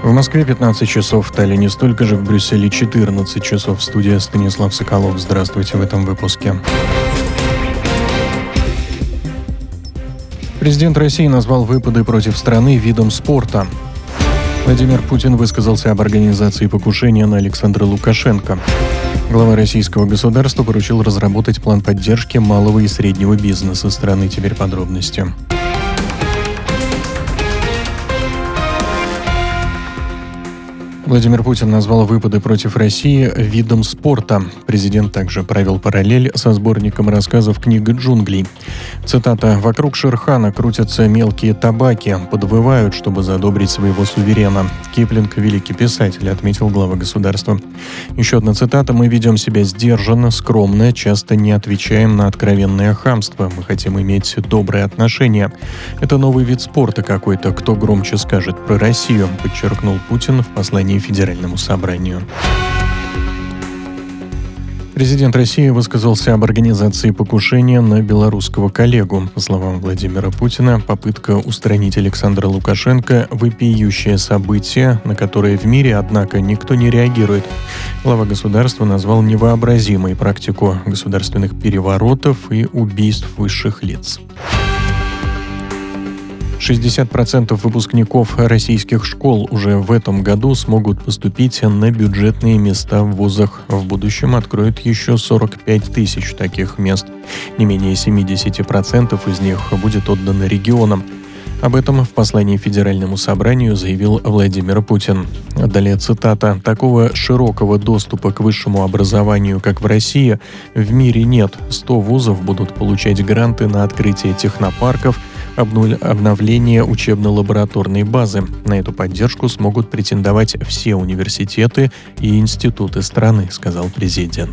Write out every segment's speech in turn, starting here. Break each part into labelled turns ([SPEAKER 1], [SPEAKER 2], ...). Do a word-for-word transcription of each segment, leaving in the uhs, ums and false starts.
[SPEAKER 1] В Москве пятнадцать часов, в Таллине столько же, в Брюсселе четырнадцать часов. В студии Станислав Соколов. Здравствуйте в этом выпуске. Президент России назвал выпады против страны видом спорта. Владимир Путин высказался об организации покушения на Александра Лукашенко. Глава российского государства поручил разработать план поддержки малого и среднего бизнеса страны. Теперь подробности. Владимир Путин назвал выпады против России видом спорта. Президент также провел параллель со сборником рассказов «Книга джунглей». Цитата: «Вокруг Шерхана крутятся мелкие табаки, подвывают, чтобы задобрить своего суверена». Киплинг — великий писатель, отметил глава государства. Еще одна цитата: «Мы ведем себя сдержанно, скромно, часто не отвечаем на откровенное хамство. Мы хотим иметь добрые отношения. Это новый вид спорта какой-то, кто громче скажет про Россию», подчеркнул Путин в послании Федеральному собранию. Президент России высказался об организации покушения на белорусского коллегу. По словам Владимира Путина, попытка устранить Александра Лукашенко – вопиющее событие, на которое в мире, однако, никто не реагирует. Глава государства назвал невообразимой практику государственных переворотов и убийств высших лиц. шестьдесят процентов выпускников российских школ уже в этом году смогут поступить на бюджетные места в вузах. В будущем откроют еще сорок пять тысяч таких мест. Не менее семьдесят процентов из них будет отдано регионам. Об этом в послании Федеральному собранию заявил Владимир Путин. Далее цитата: «Такого широкого доступа к высшему образованию, как в России, в мире нет. сто вузов будут получать гранты на открытие технопарков, обновление учебно-лабораторной базы. На эту поддержку смогут претендовать все университеты и институты страны», — сказал президент.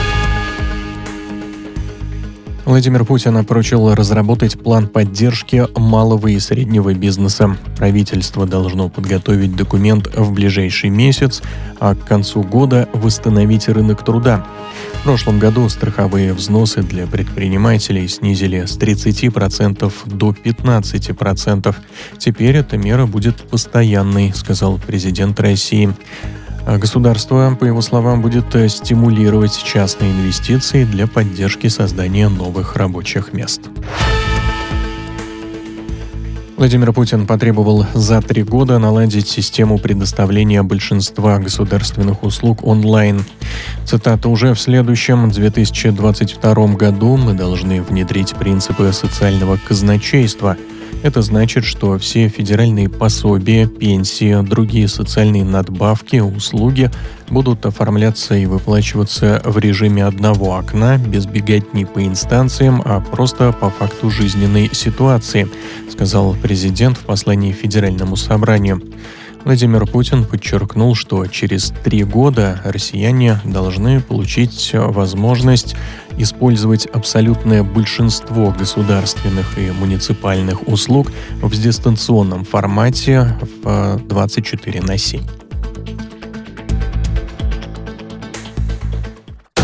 [SPEAKER 1] Владимир Путин поручил разработать план поддержки малого и среднего бизнеса. Правительство должно подготовить документ в ближайший месяц, а к концу года восстановить рынок труда. В прошлом году страховые взносы для предпринимателей снизили с тридцати процентов до пятнадцати процентов. Теперь эта мера будет постоянной, сказал президент России. Государство, по его словам, будет стимулировать частные инвестиции для поддержки создания новых рабочих мест. Владимир Путин потребовал за три года наладить систему предоставления большинства государственных услуг онлайн. Цитата: «Уже в следующем две тысячи двадцать втором году мы должны внедрить принципы социального казначейства. Это значит, что все федеральные пособия, пенсии, другие социальные надбавки, услуги будут оформляться и выплачиваться в режиме одного окна, без беготни по инстанциям, а просто по факту жизненной ситуации», сказал президент в послании Федеральному собранию. Владимир Путин подчеркнул, что через три года россияне должны получить возможность использовать абсолютное большинство государственных и муниципальных услуг в дистанционном формате в двадцать четыре на семь.